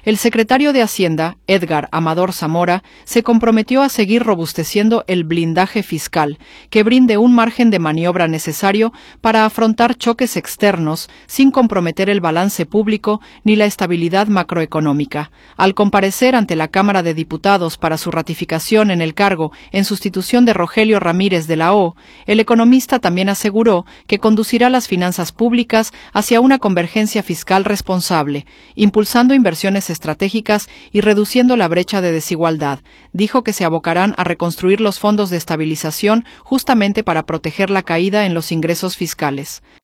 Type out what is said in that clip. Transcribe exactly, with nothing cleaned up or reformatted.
el secretario de Hacienda, Edgar Amador Zamora, se comprometió a seguir robusteciendo el blindaje fiscal, que brinde un margen de maniobra necesario para afrontar choques externos sin comprometer el balance público ni la estabilidad macroeconómica. Al comparecer ante la Cámara de Diputados para su ratificación en el cargo en sustitución de Rogelio Ramírez de la O, el economista también aseguró que conducirá las finanzas públicas hacia una convergencia fiscal responsable, impulsando inversiones estratégicas y reduciendo la brecha de desigualdad. Dijo que se abocarán a reconstruir los fondos de estabilización justamente para proteger la caída en los ingresos fiscales.